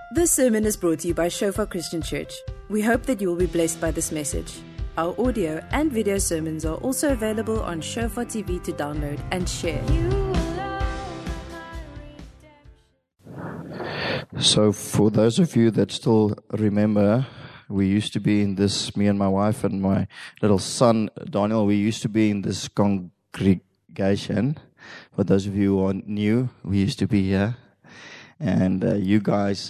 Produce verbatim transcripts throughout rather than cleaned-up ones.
This sermon is brought to you by Shofar Christian Church. We hope that you will be blessed by this message. Our audio and video sermons are also available on Shofar T V to download and share. So for those of you that still remember, we used to be in this, me and my wife and my little son, Daniel, we used to be in this congregation. For those of you who are new, we used to be here. And uh, you guys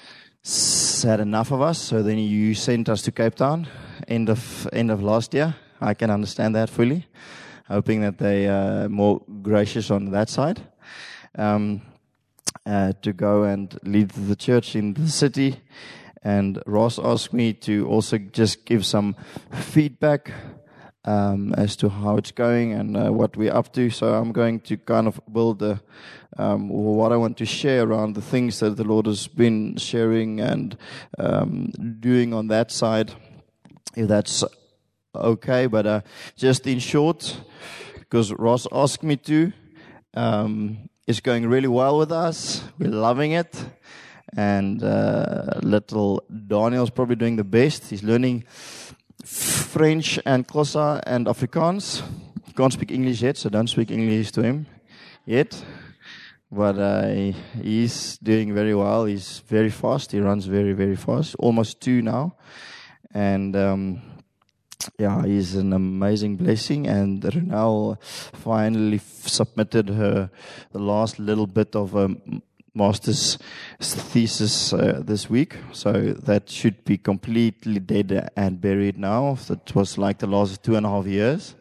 had enough of us, so then you sent us to Cape Town, end of end of last year. I can understand that fully, hoping that they are more gracious on that side. Um, uh, to go and lead the church in the city. And Ross asked me to also just give some feedback um, as to how it's going and uh, what we're up to. So I'm going to kind of build a, um, what I want to share around the things that the Lord has been sharing and um, doing on that side, if that's okay. But uh, just in short, because Ross asked me to, um, it's going really well with us. We're loving it. And uh, little Daniel's probably doing the best. He's learning French and Xhosa and Afrikaans. He can't speak English yet, so don't speak English to him yet. But uh, he's doing very well. He's very fast. He runs very, very fast. Almost two now. And um, yeah, he's an amazing blessing. And Renal finally f- submitted her the last little bit of a master's thesis uh, this week, so that should be completely dead and buried now. That was like the last two and a half years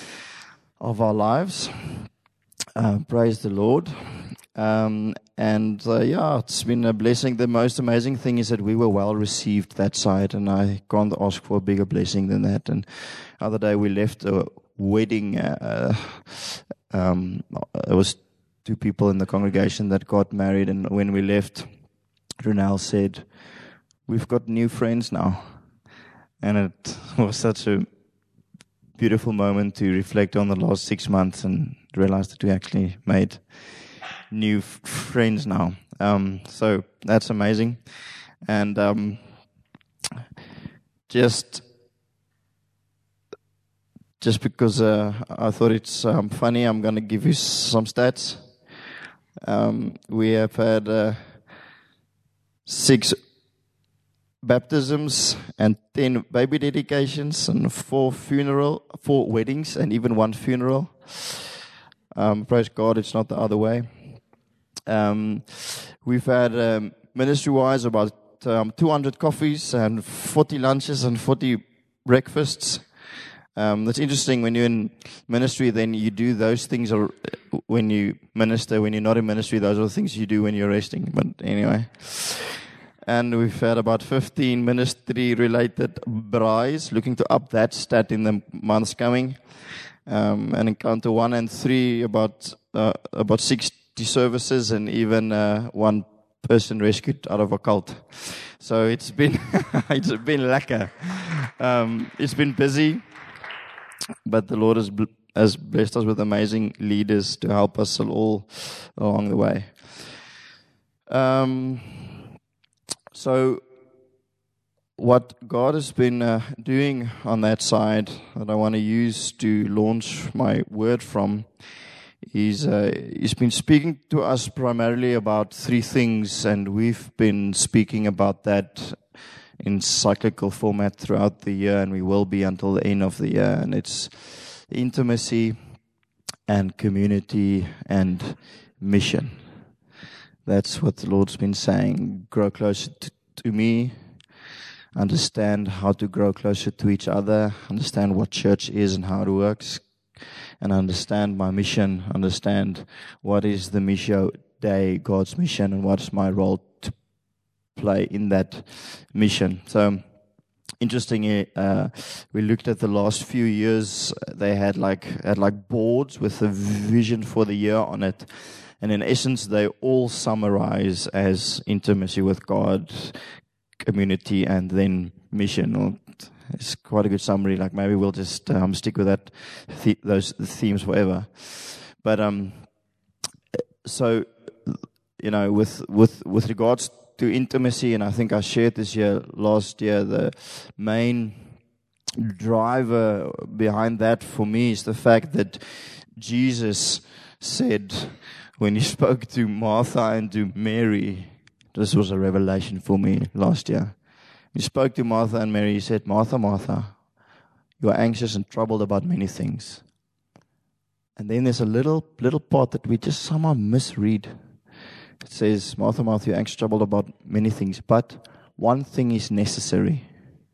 of our lives. Uh, praise the Lord. Um, and uh, yeah, it's been a blessing. The most amazing thing is that we were well received that side, and I can't ask for a bigger blessing than that. And the other day we left a wedding. Uh, um, it was two people in the congregation that got married, and when we left, Renal said, "We've got new friends now." And it was such a beautiful moment to reflect on the last six months and realize that we actually made new f- friends now. Um, so that's amazing. And um, just just because uh, I thought it's um, funny, I'm going to give you some stats. Um, we have had uh, six baptisms and ten baby dedications and four funeral, four weddings and even one funeral. Um, praise God, it's not the other way. Um, we've had um, ministry-wise about um, two hundred coffees and forty lunches and forty breakfasts. Um, that's interesting. When you're in ministry, then you do those things. Or when you minister, when you're not in ministry, those are the things you do when you're resting. But anyway, and we've had about fifteen ministry-related braais. Looking to up that stat in the months coming. Um, and encounter one and three, about uh, about sixty services, and even uh, one person rescued out of a cult. So it's been it's been lekker. Um, it's been busy. But the Lord has, bl- has blessed us with amazing leaders to help us all along the way. Um, so what God has been uh, doing on that side that I want to use to launch my word from is uh, He's been speaking to us primarily about three things, and we've been speaking about that in cyclical format throughout the year, and we will be until the end of the year. And it's intimacy and community and mission. That's what the Lord's been saying. Grow closer to, to me. Understand how to grow closer to each other. Understand what church is and how it works. And understand my mission. Understand what is the Missio Dei, God's mission, and what's my role to play in that mission. So, interestingly, uh, we looked at the last few years. They had like had like boards with a vision for the year on it, and in essence, they all summarize as intimacy with God, community, and then mission. Well, it's quite a good summary. Like maybe we'll just um, stick with that th- those themes forever. But um, so you know, with with with regards to intimacy, and I think I shared this year, last year, the main driver behind that for me is the fact that Jesus said, when he spoke to Martha and to Mary, this was a revelation for me last year. He spoke to Martha and Mary, he said, Martha, Martha, you are anxious and troubled about many things. And then there's a little little part that we just somehow misread. It says, Martha, Martha, you're anxious, troubled about many things, but one thing is necessary.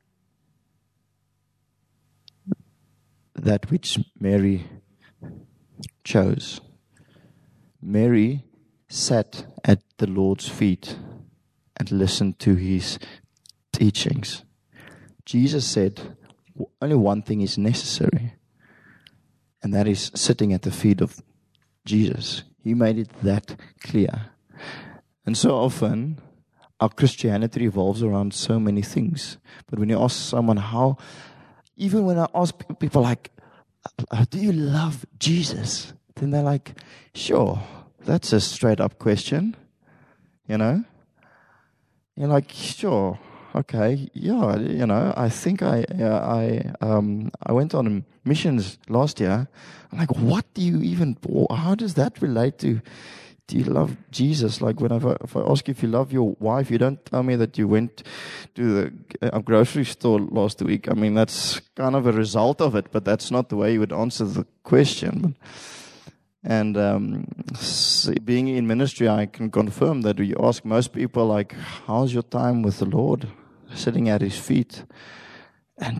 That which Mary chose. Mary sat at the Lord's feet and listened to his teachings. Jesus said, only one thing is necessary, and that is sitting at the feet of Jesus. He made it that clear. And so often, our Christianity revolves around so many things. But when you ask someone how, even when I ask people like, do you love Jesus? Then they're like, sure, that's a straight up question. You know? You're like, sure, okay, yeah, you know, I think I uh, I um I went on missions last year. I'm like, what do you even, how does that relate to, do you love Jesus? Like when I, if I ask you if you love your wife, you don't tell me that you went to the uh, grocery store last week. I mean, that's kind of a result of it, but that's not the way you would answer the question. And um, being in ministry, I can confirm that you ask most people, like, how's your time with the Lord? Sitting at his feet. And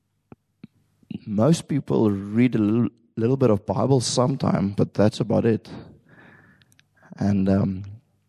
most people read a little, little bit of Bible sometime, but that's about it. And um,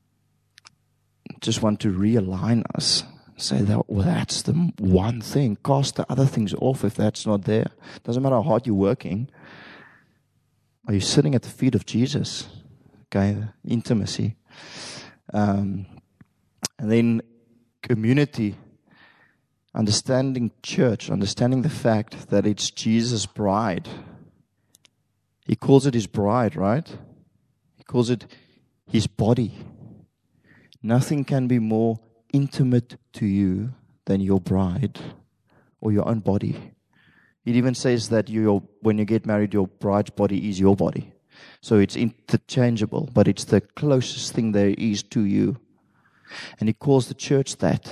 just want to realign us. Say that, well, that's the one thing. Cast the other things off if that's not there. Doesn't matter how hard you're working. Are you sitting at the feet of Jesus? Okay, intimacy. Um, and then community. Understanding church. Understanding the fact that it's Jesus' bride. He calls it his bride, right? He calls it his body. Nothing can be more intimate to you than your bride or your own body. It even says that you, when you get married, your bride's body is your body. So it's interchangeable, but it's the closest thing there is to you. And he calls the church that.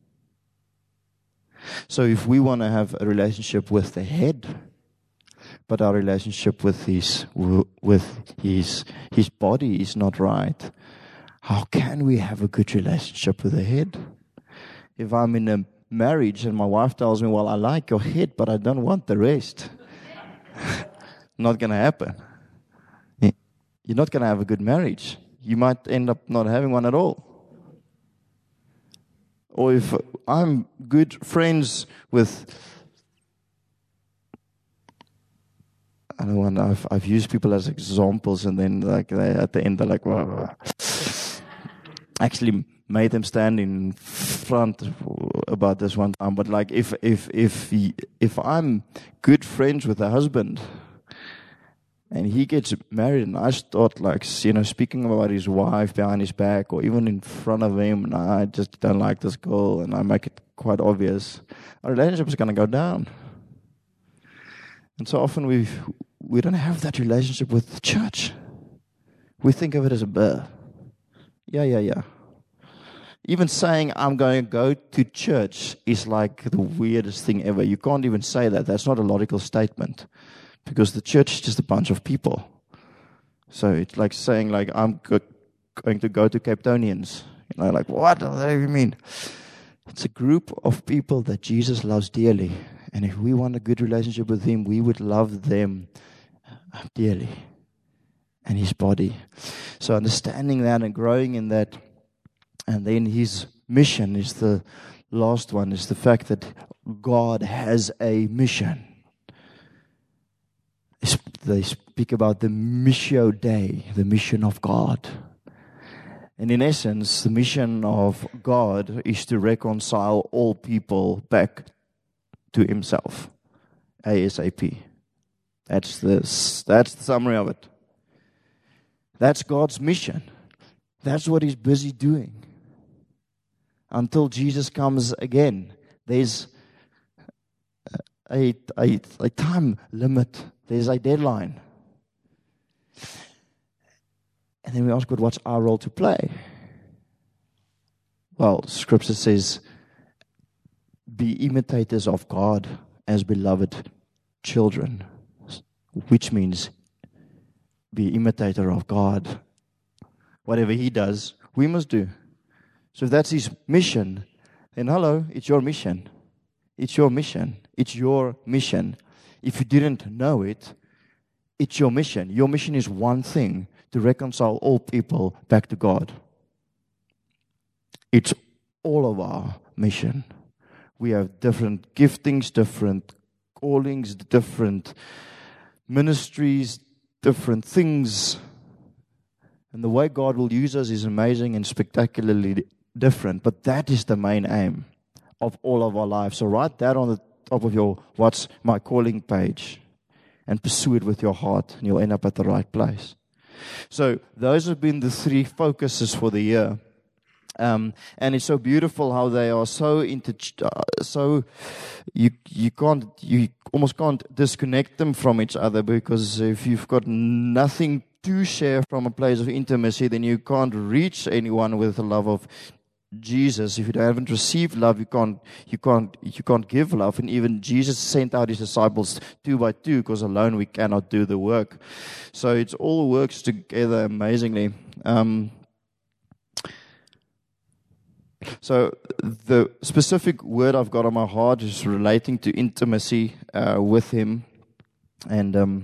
So if we want to have a relationship with the head, but our relationship with his with his his body is not right, how can we have a good relationship with the head? If I'm in a marriage and my wife tells me, well, I like your head, but I don't want the rest. Not going to happen. You're not going to have a good marriage. You might end up not having one at all. Or if I'm good friends with, I don't want, I've, I've used people as examples, and then like they, at the end they're like, well, actually made them stand in front about this one time. But like if if if he, if I'm good friends with a husband and he gets married and I start like, you know, speaking about his wife behind his back or even in front of him, and I just don't like this girl, and I make it quite obvious, our relationship is going to go down. And so often we we don't have that relationship with the church. We think of it as a burr. Yeah, yeah, yeah. Even saying I'm going to go to church is like the weirdest thing ever. You can't even say that. That's not a logical statement. Because the church is just a bunch of people. So it's like saying, like, I'm go- going to go to Capetonians. You know, like, what do you mean? It's a group of people that Jesus loves dearly. And if we want a good relationship with him, we would love them dearly. And his body. So understanding that and growing in that. And then his mission is the last one, is the fact that God has a mission. They speak about the Missio Dei, the mission of God. And in essence, the mission of God is to reconcile all people back to himself. ASAP. That's the, that's the summary of it. That's God's mission. That's what he's busy doing. until Jesus comes again. There's a, a, a time limit. There's a deadline. And then we ask God, what's our role to play? Well, Scripture says, be imitators of God as beloved children, which means be imitator of God. Whatever He does, we must do. So if that's His mission, then hello, it's your mission. It's your mission. It's your mission. If you didn't know it, it's your mission. Your mission is one thing, to reconcile all people back to God. It's all of our mission. We have different giftings, different callings, different ministries, different things. And the way God will use us is amazing and spectacularly different. But that is the main aim of all of our lives. So write that on the top of your What's My Calling page and pursue it with your heart, and you'll end up at the right place. So those have been the three focuses for the year. Um, and it's so beautiful how they are so inter, uh, so you you can't you almost can't disconnect them from each other, because if you've got nothing to share from a place of intimacy, then you can't reach anyone with the love of Jesus. If you haven't received love, you can't you can't you can't give love. And even Jesus sent out His disciples two by two, because alone we cannot do the work. So it all works together amazingly. Um, So the specific word I've got on my heart is relating to intimacy uh, with Him. And um,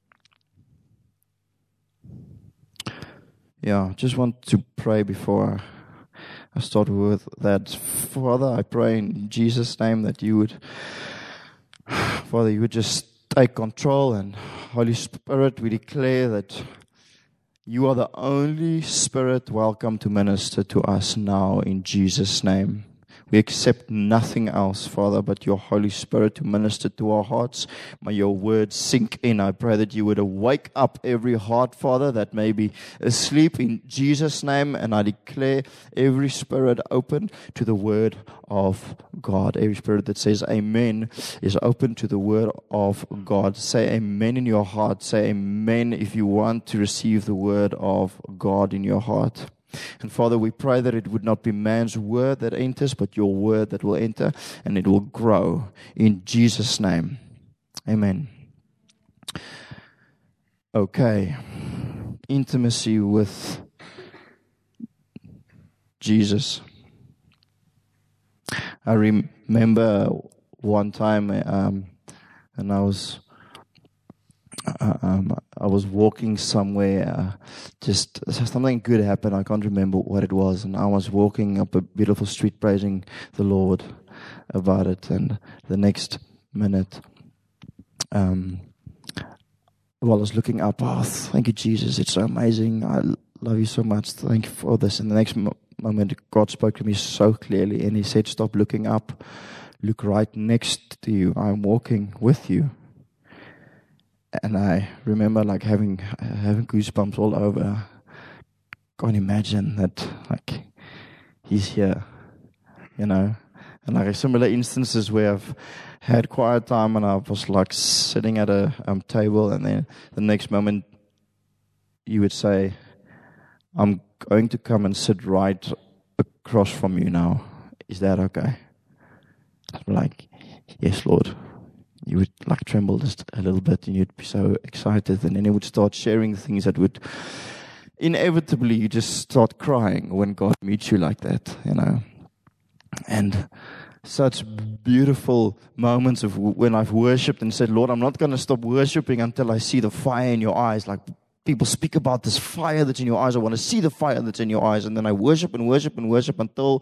yeah, just want to pray before I start with that. Father, I pray in Jesus' name that you would, Father, you would just take control. And Holy Spirit, we declare that you are the only Spirit welcome to minister to us now in Jesus' name. We accept nothing else, Father, but your Holy Spirit to minister to our hearts. May your word sink in. I pray that you would wake up every heart, Father, that may be asleep in Jesus' name. And I declare every spirit open to the word of God. Every spirit that says amen is open to the word of God. Say amen in your heart. Say amen if you want to receive the word of God in your heart. And Father, we pray that it would not be man's word that enters, but your word that will enter, and it will grow in Jesus' name. Amen. Okay. Intimacy with Jesus. I remember one time, um, and I was Uh, um, I was walking somewhere, uh, just something good happened. I can't remember what it was. And I was walking up a beautiful street praising the Lord about it. And the next minute, um, while I was looking up, oh, thank you, Jesus. It's so amazing. I love you so much. Thank you for this. And the next mo- moment, God spoke to me so clearly. And He said, stop looking up. Look right next to you. I'm walking with you. And I remember like having having goosebumps all over. Can't imagine that, like, He's here, you know. And like similar instances where I've had quiet time and I was like sitting at a um, table, and then the next moment you would say, I'm going to come and sit right across from you now. Is that okay? I'm like, yes, Lord. You would like tremble just a little bit, and you'd be so excited, and then you would start sharing things that would inevitably you just start crying when God meets you like that, you know. And such beautiful moments of when I've worshipped and said, Lord, I'm not going to stop worshiping until I see the fire in your eyes. Like people speak about this fire that's in your eyes. I want to see the fire that's in your eyes. And then I worship and worship and worship until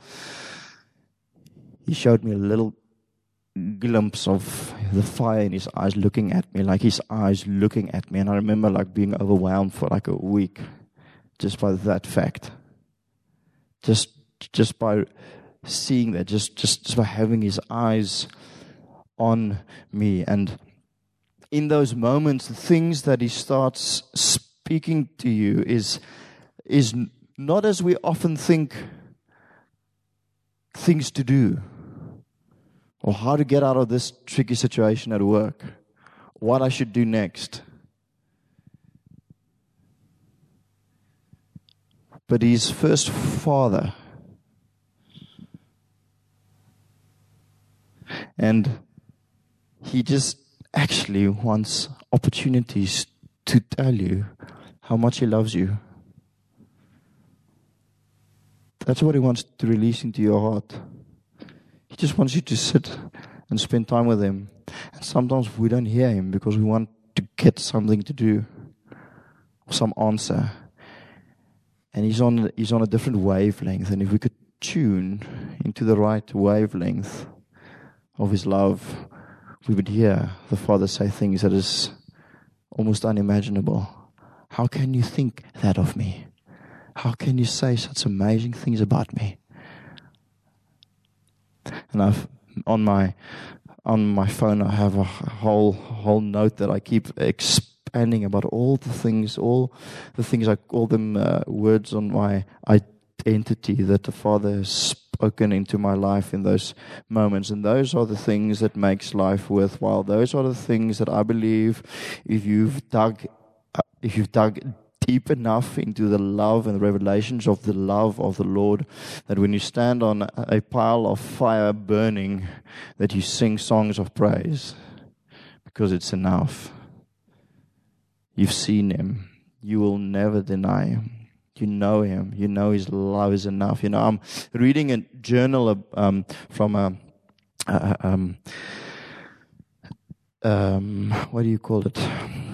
He showed me a little glimpse of the fire in His eyes looking at me, like His eyes looking at me. And I remember like being overwhelmed for like a week just by that fact. Just just by seeing that, just, just, just by having His eyes on me. And in those moments, the things that He starts speaking to you is, is not as we often think things to do, or how to get out of this tricky situation at work, what I should do next. But he's first Father. And he just actually wants opportunities to tell you how much he loves you. That's what he wants to release into your heart. He just wants you to sit and spend time with him. And sometimes we don't hear him because we want to get something to do, some answer. And he's on he's on a different wavelength. And if we could tune into the right wavelength of his love, we would hear the Father say things that is almost unimaginable. How can you think that of me? How can you say such amazing things about me? And I've on my on my phone I have a whole whole note that I keep expanding about all the things, all the things I call them uh, words on my identity that the Father has spoken into my life in those moments. And those are the things that makes life worthwhile. Those are the things that I believe if you've dug uh, if you've dug deep enough into the love and the revelations of the love of the Lord, that when you stand on a pile of fire burning, that you sing songs of praise because it's enough. You've seen him. You will never deny him. You know him. You know his love is enough. You know, I'm reading a journal um, from a, a um, um, what do you call it?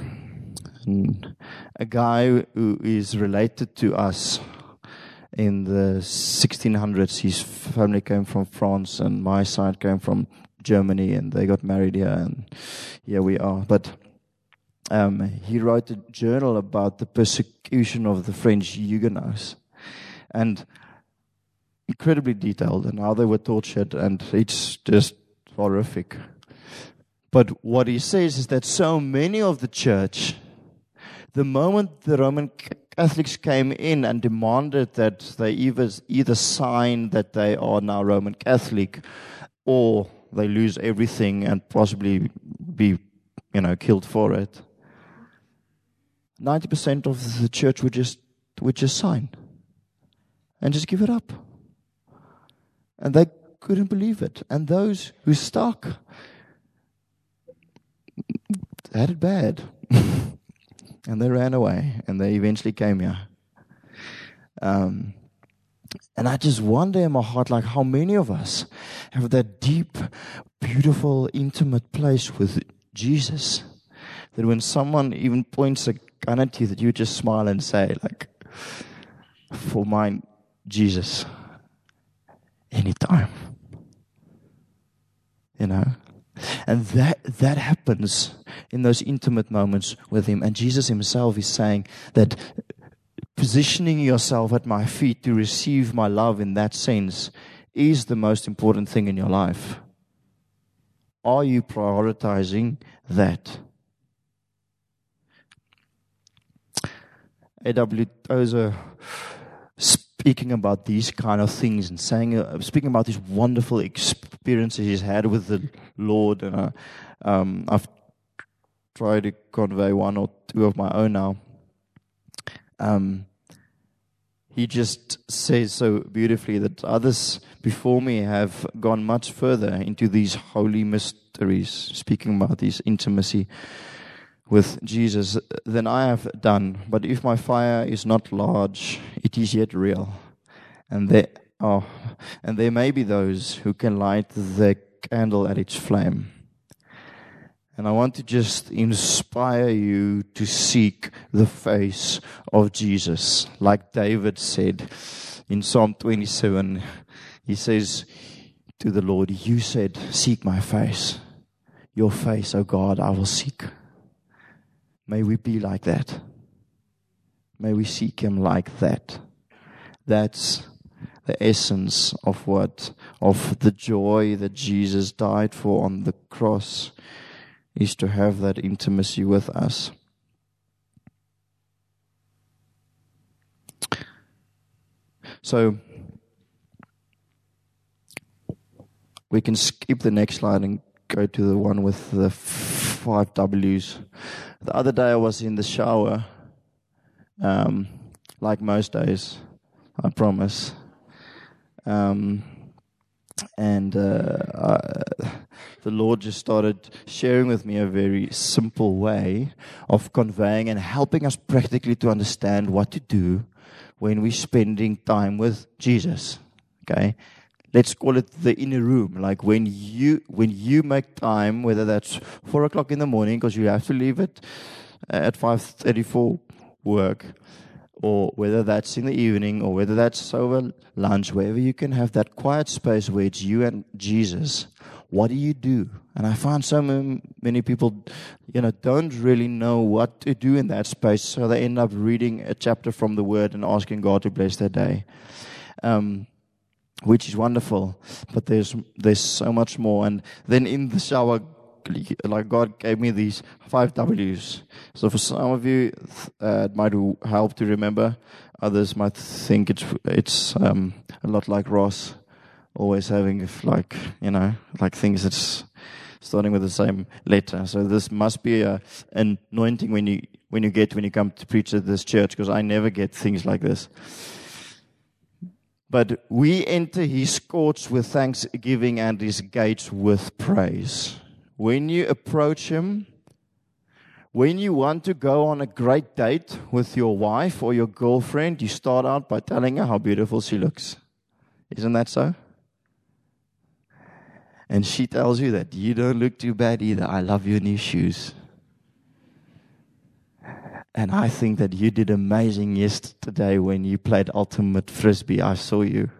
A guy who is related to us in the sixteen hundreds. His family came from France, and my side came from Germany, and they got married here, and here we are. But um, he wrote a journal about the persecution of the French Huguenots, and incredibly detailed, and how they were tortured, and it's just horrific. But what he says is that so many of the church, the moment the Roman Catholics came in and demanded that they either, either sign that they are now Roman Catholic, or they lose everything and possibly be, you know, killed for it, ninety percent of the church would just would just sign and just give it up. And they couldn't believe it. And those who stuck had it bad. And they ran away, and they eventually came here. Um, and I just wonder in my heart, like, how many of us have that deep, beautiful, intimate place with Jesus, that when someone even points a gun at you, that you just smile and say, like, for mine, Jesus, anytime. You know? And that that happens in those intimate moments with him. And Jesus himself is saying that positioning yourself at my feet to receive my love in that sense is the most important thing in your life. Are you prioritizing that? A W Tozer, speaking about these kind of things and saying, uh, speaking about these wonderful experiences he's had with the Lord, and uh, um, I've tried to convey one or two of my own now. Um, he just says so beautifully that others before me have gone much further into these holy mysteries, speaking about this intimacy with Jesus, than I have done. But if my fire is not large, it is yet real. And there are, and there may be those who can light the candle at its flame. And I want to just inspire you to seek the face of Jesus. Like David said in Psalm twenty-seven, he says to the Lord, you said, seek my face. Your face, O God, I will seek. May we be like that. May we seek him like that. That's the essence of what, of the joy that Jesus died for on the cross, is to have that intimacy with us. So, we can skip the next slide and go to the one with the five W's. The other day I was in the shower, um, like most days, I promise. Um, and uh, I, the Lord just started sharing with me a very simple way of conveying and helping us practically to understand what to do when we're spending time with Jesus. Okay? Let's call it the inner room. Like when you when you make time, whether that's four o'clock in the morning because you have to leave it at five thirty for work, or whether that's in the evening, or whether that's over lunch, wherever you can have that quiet space where it's you and Jesus. What do you do? And I find so many people, you know, don't really know what to do in that space, so they end up reading a chapter from the Word and asking God to bless their day. Um, which is wonderful, but there's there's so much more. And then in the shower, like God gave me these five W's. So for some of you, uh, it might help to remember. Others might think it's it's um, a lot like Ross, always having like you know like things that's starting with the same letter. So this must be a an anointing when you when you get when you come to preach at this church, because I never get things like this. But we enter his courts with thanksgiving and his gates with praise. When you approach him, when you want to go on a great date with your wife or your girlfriend, you start out by telling her how beautiful she looks. Isn't that so? And she tells you that you don't look too bad either. I love your new shoes. And I think that you did amazing yesterday when you played ultimate frisbee. I saw you.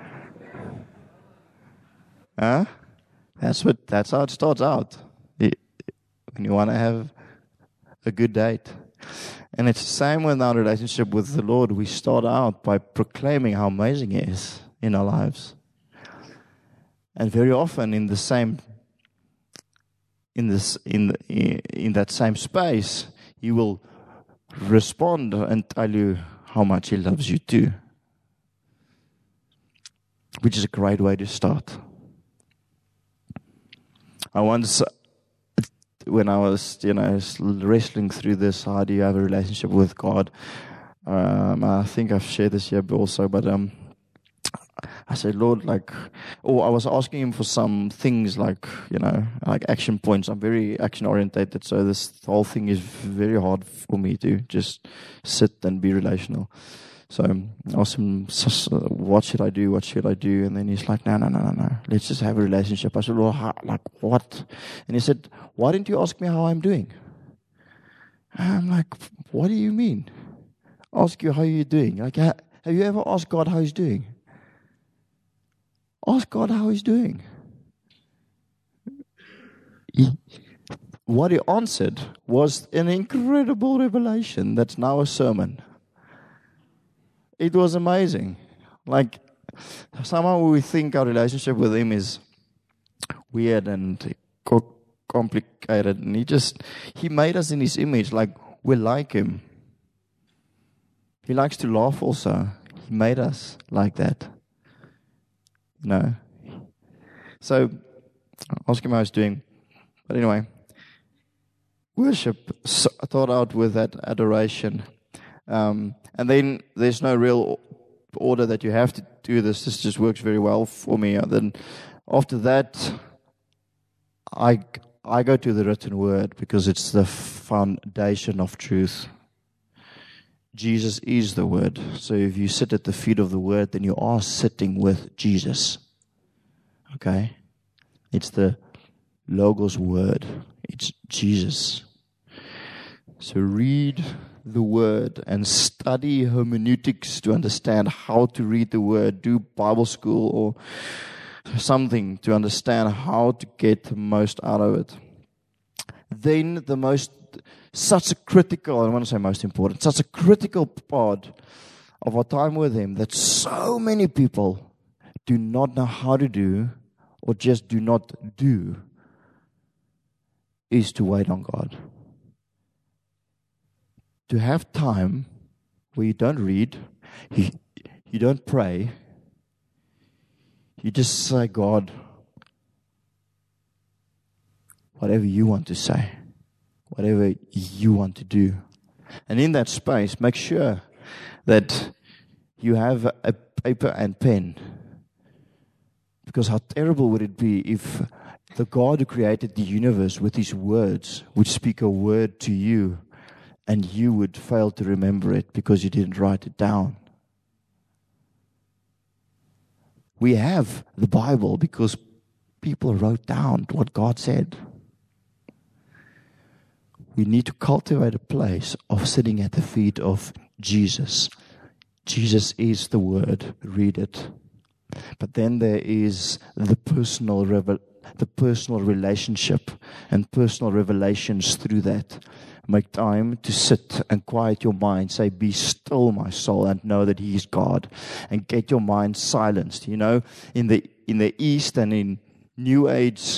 Huh? That's what. That's how it starts out. It, when you want to have a good date. And it's the same with our relationship with the Lord. We start out by proclaiming how amazing He is in our lives. And very often in the same, in this, in the, in that same space, He will respond and tell you how much He loves you too. Which is a great way to start. I once, when I was, you know, wrestling through this, how do you have a relationship with God? Um, I think I've shared this here also, but um, I said, Lord, like, or I was asking Him for some things like, you know, like action points. I'm very action orientated, so this whole thing is very hard for me to just sit and be relational. So I asked Him, what should I do? What should I do? And then He's like, no, no, no, no, no. Let's just have a relationship. I said, Lord, how, like what? And He said, why didn't you ask me how I'm doing? And I'm like, what do you mean? Ask you how you're doing. Like, have you ever asked God how He's doing? Ask God how He's doing. He, what He answered was an incredible revelation that's now a sermon. It was amazing. Like, somehow we think our relationship with Him is weird and co- complicated. And He just, He made us in His image. Like, we're like Him. He likes to laugh also. He made us like that. No. So, ask Him how He's doing. But anyway, worship thought out with that adoration. Um, and then there's no real order that you have to do this. This just works very well for me. And then after that, I, I go to the written word because it's the foundation of truth. Jesus is the Word. So if you sit at the feet of the Word, then you are sitting with Jesus. Okay? It's the Logos Word. It's Jesus. So read the Word and study hermeneutics to understand how to read the Word. Do Bible school or something to understand how to get the most out of it. Then the most Such a critical, I don't want to say most important, such a critical part of our time with Him that so many people do not know how to do or just do not do is to wait on God. To have time where you don't read, you, you don't pray, you just say, God, whatever you want to say, whatever you want to do. And in that space, make sure that you have a paper and pen. Because how terrible would it be if the God who created the universe with His words would speak a word to you and you would fail to remember it because you didn't write it down. We have the Bible because people wrote down what God said. We need to cultivate a place of sitting at the feet of Jesus. Jesus is the Word. Read it. But then there is the personal revel- the personal relationship and personal revelations through that. Make time to sit and quiet your mind. Say, be still, my soul, and know that He is God. And get your mind silenced. You know, in the in the East and in New Age,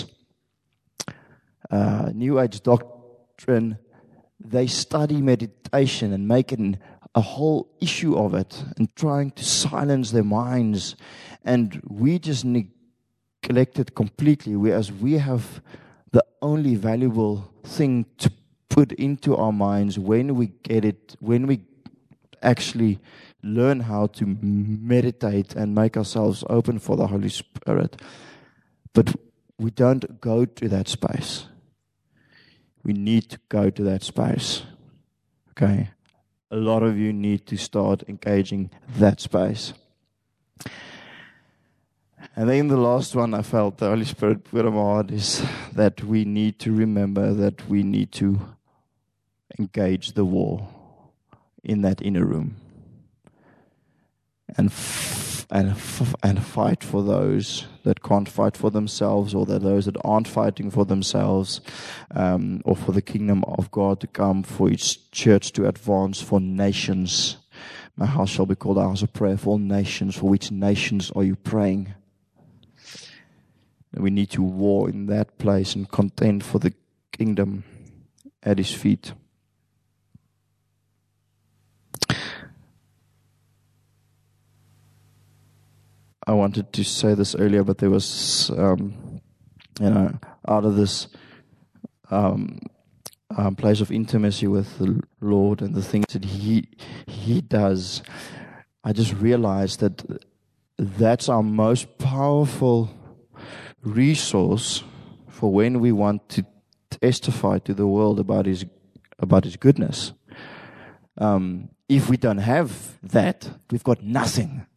uh, New Age doctrine, they study meditation and make it a whole issue of it and trying to silence their minds. And we just neglect it completely, whereas we have the only valuable thing to put into our minds when we get it, when we actually learn how to meditate and make ourselves open for the Holy Spirit. But we don't go to that space. We need to go to that space. Okay? A lot of you need to start engaging that space. And then the last one I felt the Holy Spirit put on my heart is that we need to remember that we need to engage the war in that inner room. And f- and f- and fight for those that can't fight for themselves, or that those that aren't fighting for themselves, um, or for the kingdom of God to come, for each church to advance, for nations. My house shall be called a house of prayer for all nations. For which nations are you praying? And we need to war in that place and contend for the kingdom at His feet. I wanted to say this earlier, but there was, um, you know, out of this um, um, place of intimacy with the Lord and the things that He He does, I just realized that that's our most powerful resource for when we want to testify to the world about His about His goodness. Um, if we don't have that, we've got nothing.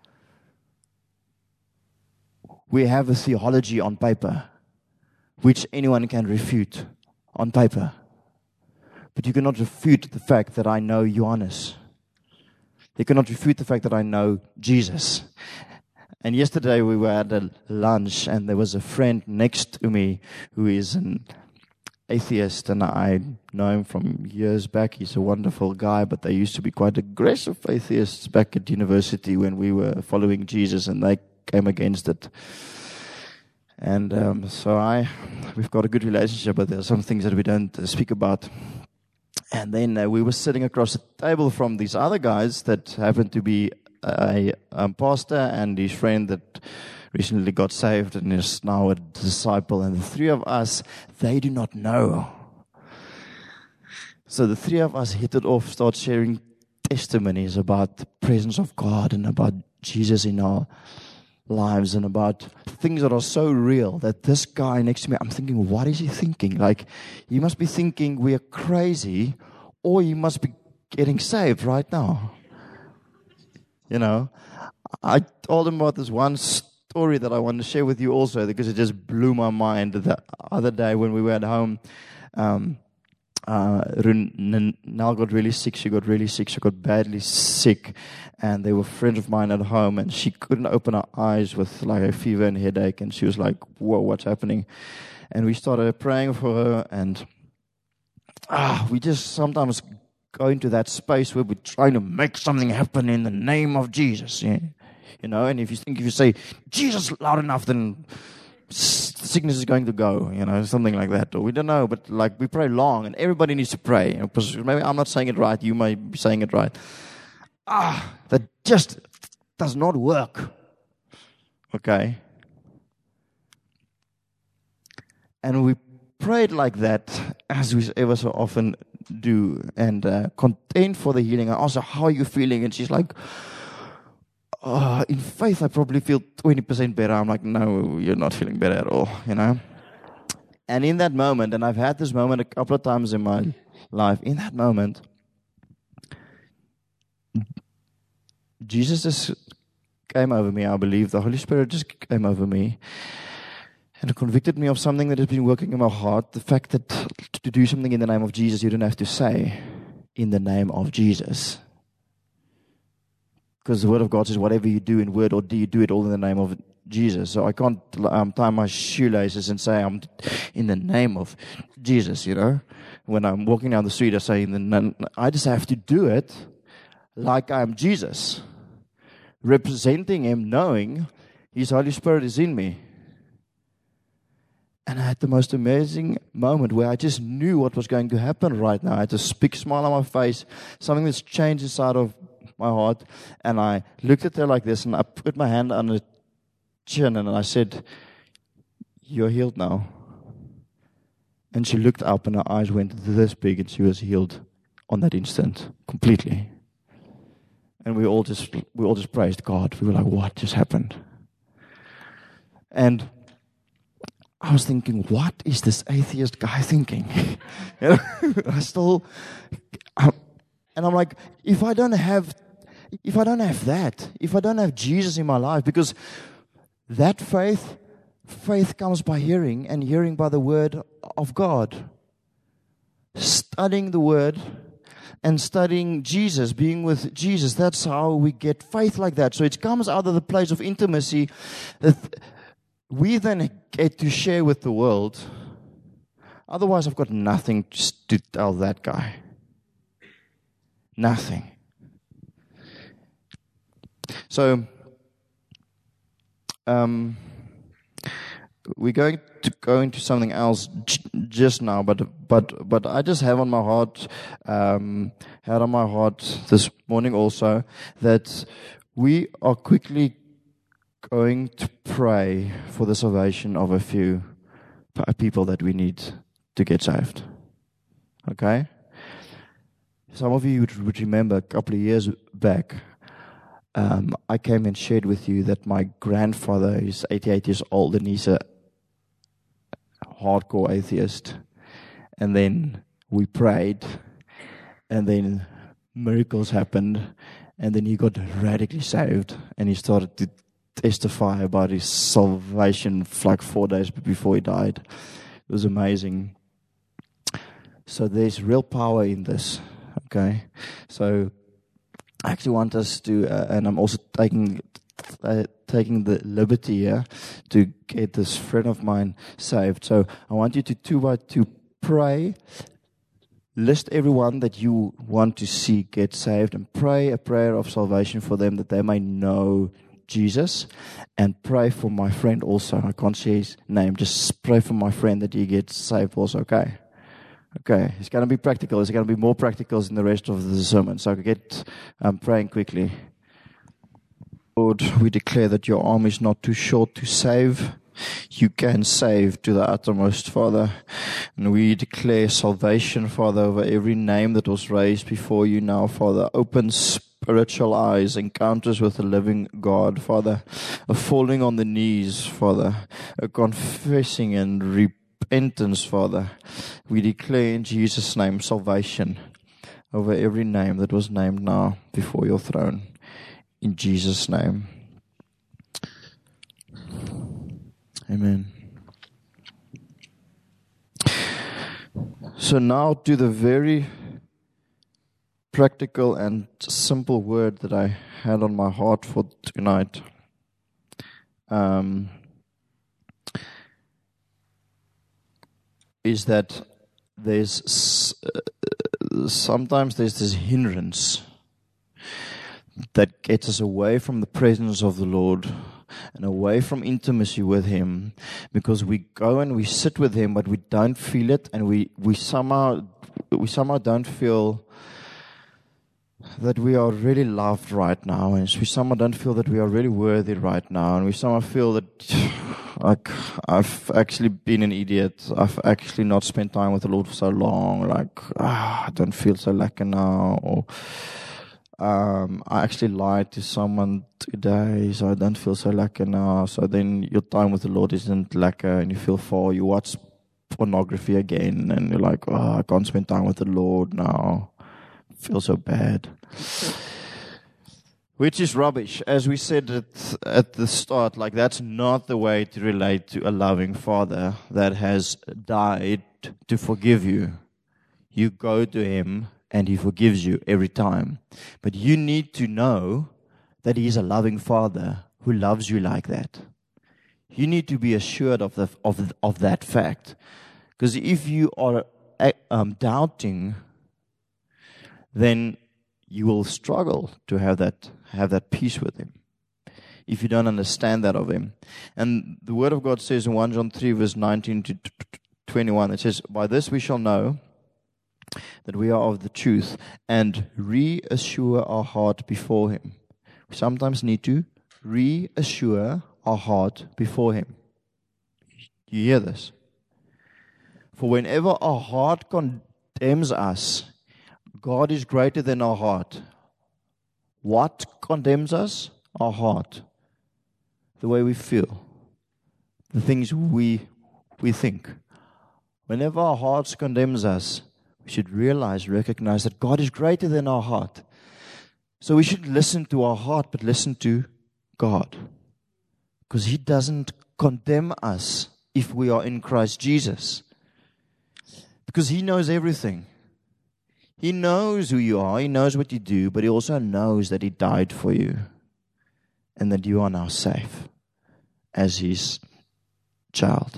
We have a theology on paper, which anyone can refute on paper. But you cannot refute the fact that I know Johannes. You cannot refute the fact that I know Jesus. And yesterday we were at a lunch and there was a friend next to me who is an atheist, and I know him from years back. He's a wonderful guy, but they used to be quite aggressive atheists back at university when we were following Jesus, and they came against it. And um, so I, we've got a good relationship, but there are some things that we don't uh, speak about. And then uh, we were sitting across the table from these other guys that happened to be a, a pastor and his friend that recently got saved and is now a disciple. And the three of us, they do not know. So the three of us hit it off, start sharing testimonies about the presence of God and about Jesus in our lives and about things that are so real that this guy next to me, I'm thinking, what is he thinking? Like, he must be thinking we are crazy, or he must be getting saved right now. You know, I told him about this one story that I want to share with you also, because it just blew my mind. The other day when we were at home, um, Uh, Nell got really sick. She got really sick. She got badly sick. And they were friends of mine at home. And she couldn't open her eyes with like a fever and headache. And she was like, whoa, what's happening? And we started praying for her. And ah, we just sometimes go into that space where we're trying to make something happen in the name of Jesus. Yeah? You know, and if you think if you say, Jesus loud enough, then sickness is going to go, you know, something like that. Or we don't know, but like we pray long, and everybody needs to pray. You know, maybe I'm not saying it right. You may be saying it right. Ah, that just does not work. Okay. And we prayed like that, as we ever so often do, and uh, contend for the healing. I asked her, how are you feeling? And she's like, oh, in faith, I probably feel twenty percent better. I'm like, no, you're not feeling better at all, you know. And in that moment, and I've had this moment a couple of times in my life, in that moment, Jesus just came over me, I believe. The Holy Spirit just came over me and convicted me of something that has been working in my heart. The fact that to do something in the name of Jesus, you don't have to say, in the name of Jesus. Because the Word of God says, whatever you do in word or deed, do it all in the name of Jesus. So I can't um, tie my shoelaces and say, I'm in the name of Jesus, you know. When I'm walking down the street, I say, in the name, I just have to do it like I'm Jesus. Representing Him, knowing His Holy Spirit is in me. And I had the most amazing moment where I just knew what was going to happen right now. I had this big smile on my face, something that's changed inside of my heart. And I looked at her like this, and I put my hand on her chin, and I said, you're healed now. And she looked up, and her eyes went this big, and she was healed on that instant, completely. And we all just we all just praised God. We were like, what just happened? And I was thinking, what is this atheist guy thinking? You know, I still, I'm, and I'm like, if I don't have, if I don't have that, if I don't have Jesus in my life, because that faith, faith comes by hearing, and hearing by the Word of God. Studying the Word and studying Jesus, being with Jesus, that's how we get faith like that. So it comes out of the place of intimacy that we then get to share with the world. Otherwise, I've got nothing to tell that guy. Nothing. So, um, we're going to go into something else j- just now, but but but I just have on my heart, um, had on my heart this morning also, that we are quickly going to pray for the salvation of a few people that we need to get saved. Okay? Some of you would, would remember a couple of years back, um, I came and shared with you that my grandfather is eighty-eight years old and he's a hardcore atheist. And then we prayed, and then miracles happened, and then he got radically saved, and he started to testify about his salvation like four days before he died. It was amazing. So there's real power in this, okay? So I actually want us to, uh, and I'm also taking uh, taking the liberty here to get this friend of mine saved. So I want you to two by two pray. List everyone that you want to see get saved, and pray a prayer of salvation for them that they may know Jesus, and pray for my friend also. I can't say his name. Just pray for my friend that he gets saved also. Okay. Okay. It's going to be practical. It's going to be more practical than the rest of the sermon. So get um, praying quickly. Lord, we declare that your arm is not too short to save. You can save to the uttermost, Father. And we declare salvation, Father, over every name that was raised before you now, Father. Open spiritual eyes, encounters with the living God, Father. A falling on the knees, Father. A confessing and repentance, Father. We declare in Jesus' name salvation over every name that was named now before your throne. In Jesus' name. Amen. So now to the very practical and simple word that I had on my heart for tonight. Um, is that there's uh, sometimes there's this hindrance that gets us away from the presence of the Lord and away from intimacy with Him, because we go and we sit with Him, but we don't feel it, and we, we somehow we somehow don't feel that we are really loved right now, and we somehow don't feel that we are really worthy right now, and we somehow feel that like I've actually been an idiot. I've actually not spent time with the Lord for so long. Like ah, I don't feel so lekker now, or um, I actually lied to someone today, so I don't feel so lekker now. So then your time with the Lord isn't lekker, and you feel full. You watch pornography again, and you're like, oh, I can't spend time with the Lord now. Feel so bad. Which is rubbish. As we said at, at the start, like that's not the way to relate to a loving Father that has died to forgive you. You go to Him and He forgives you every time. But you need to know that He is a loving Father who loves you like that. You need to be assured of the of of that fact. Because if you are um, doubting, then you will struggle to have that have that peace with Him if you don't understand that of Him. And the Word of God says in First John three, verse nineteen to twenty-one, it says, "By this we shall know that we are of the truth, and reassure our heart before Him." We sometimes need to reassure our heart before Him. You hear this? For whenever our heart condemns us, God is greater than our heart. What condemns us? Our heart. The way we feel. The things we we think. Whenever our hearts condemns us, we should realize, recognize that God is greater than our heart. So we should listen to our heart, but listen to God. Because He doesn't condemn us if we are in Christ Jesus. Because He knows everything. He knows who you are. He knows what you do. But He also knows that He died for you. And that you are now safe as His child.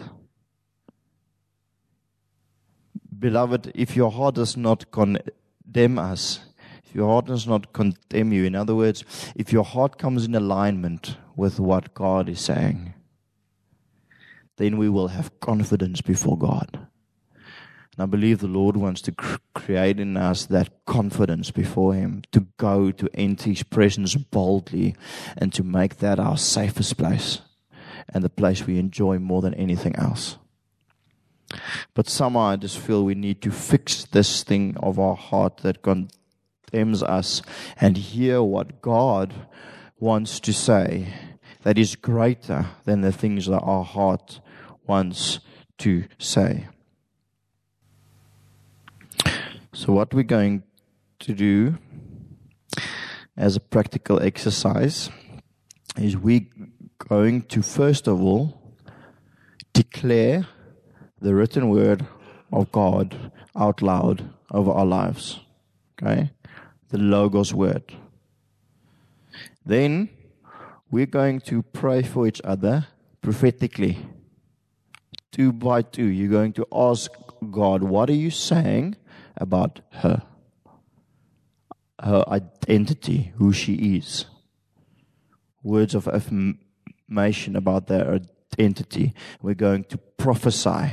Beloved, if your heart does not condemn us, if your heart does not condemn you, in other words, if your heart comes in alignment with what God is saying, then we will have confidence before God. And I believe the Lord wants to cr- create in us that confidence before Him, to go to enter His presence boldly and to make that our safest place and the place we enjoy more than anything else. But somehow I just feel we need to fix this thing of our heart that condemns us and hear what God wants to say that is greater than the things that our heart wants to say. So what we're going to do as a practical exercise is we're going to first of all declare the written word of God out loud over our lives. Okay? The Logos word. Then we're going to pray for each other prophetically. Two by two. You're going to ask God, what are you saying about her? Her identity, who she is. Words of affirmation about their identity. We're going to prophesy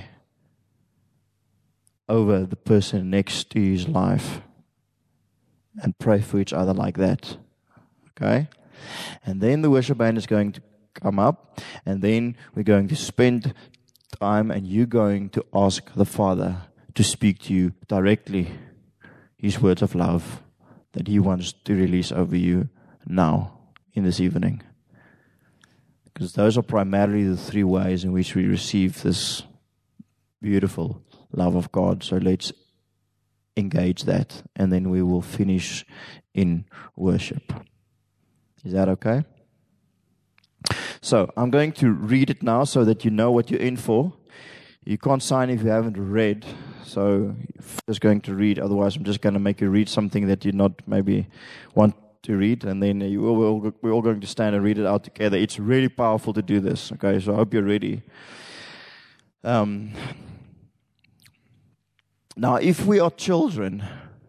over the person next to his life and pray for each other like that. Okay? And then the worship band is going to come up, and then we're going to spend time, and you're going to ask the Father to speak to you directly His words of love that He wants to release over you now, in this evening. Because those are primarily the three ways in which we receive this beautiful love of God. So let's engage that, and then we will finish in worship. Is that okay? So I'm going to read it now so that you know what you're in for. You can't sign if you haven't read. So I'm just going to read. Otherwise, I'm just going to make you read something that you not maybe want to read. And then you will, we're, all, we're all going to stand and read it out together. It's really powerful to do this. Okay, so I hope you're ready. Um, now, if we are children,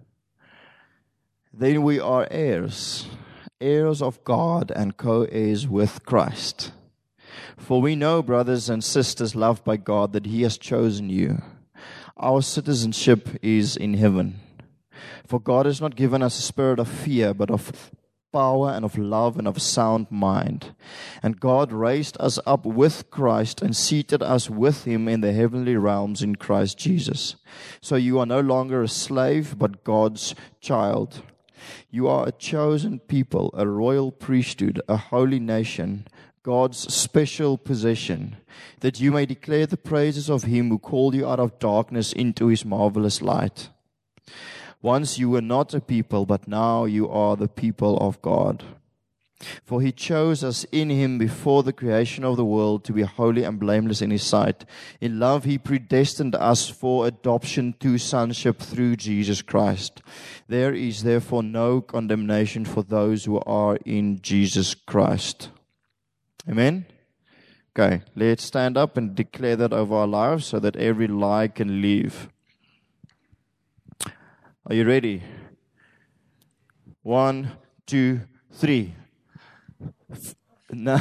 then we are heirs. Heirs of God and co-heirs with Christ. For we know, brothers and sisters loved by God, that He has chosen you. Our citizenship is in heaven, For God has not given us a spirit of fear, but of power and of love and of a sound mind. And God raised us up with Christ and seated us with Him in the heavenly realms in Christ Jesus. So you are no longer a slave, but God's child. You are a chosen people, a royal priesthood, a holy nation, God's special possession, that you may declare the praises of Him who called you out of darkness into His marvelous light. Once you were not a people, but now you are the people of God. For He chose us in Him before the creation of the world to be holy and blameless in His sight. In love He predestined us for adoption to sonship through Jesus Christ. There is therefore no condemnation for those who are in Jesus Christ. Amen? Okay, let's stand up and declare that over our lives so that every lie can leave. Are you ready? One, two, three. No.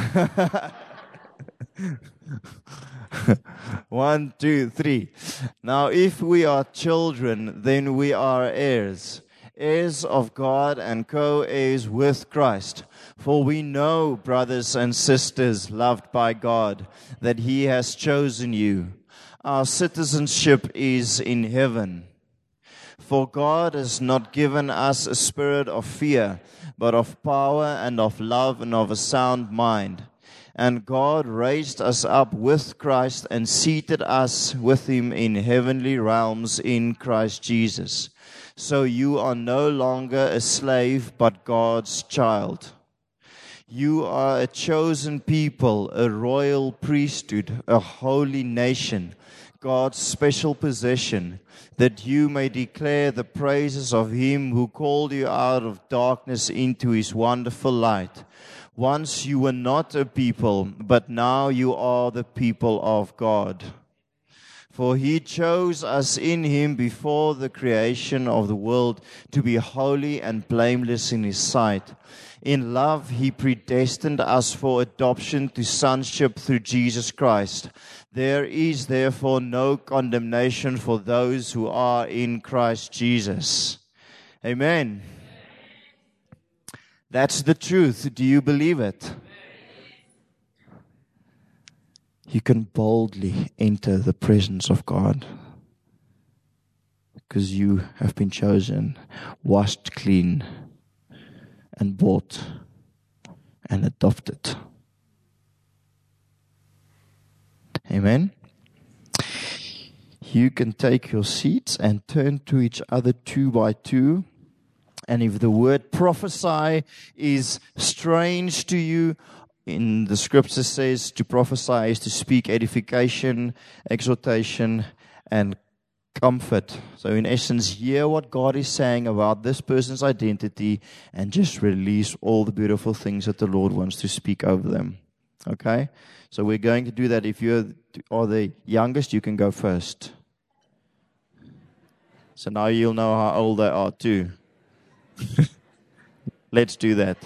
One, two, three. Now, if we are children, then we are heirs, heirs of God and co-heirs with Christ. For we know, brothers and sisters, loved by God, that He has chosen you. Our citizenship is in heaven. For God has not given us a spirit of fear, but of power and of love and of a sound mind. And God raised us up with Christ and seated us with Him in heavenly realms in Christ Jesus. So you are no longer a slave, but God's child. You are a chosen people, a royal priesthood, a holy nation, God's special possession, that you may declare the praises of Him who called you out of darkness into His wonderful light. Once you were not a people, but now you are the people of God. For He chose us in Him before the creation of the world to be holy and blameless in His sight. In love, He predestined us for adoption to sonship through Jesus Christ. There is therefore no condemnation for those who are in Christ Jesus. Amen. That's the truth. Do you believe it? You can boldly enter the presence of God because you have been chosen, washed clean, and bought and adopted. Amen. You can take your seats and turn to each other two by two. And if the word prophesy is strange to you, in the scripture says to prophesy is to speak edification, exhortation, and comfort. So in essence, hear what God is saying about this person's identity and just release all the beautiful things that the Lord wants to speak over them. Okay? So we're going to do that. If you are the youngest, you can go first. So now you'll know how old they are too. Let's do that.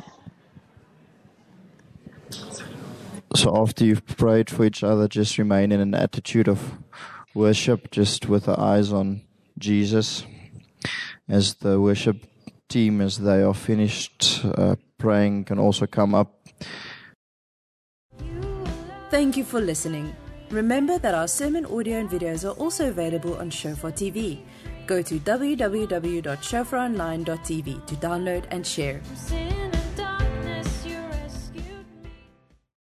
So after you've prayed for each other, just remain in an attitude of worship, just with the eyes on Jesus. As the worship team, as they are finished uh, praying, can also come up. Thank you for listening. Remember that our sermon audio and videos are also available on Shofar T V. Go to w w w dot shofar online dot t v to download and share.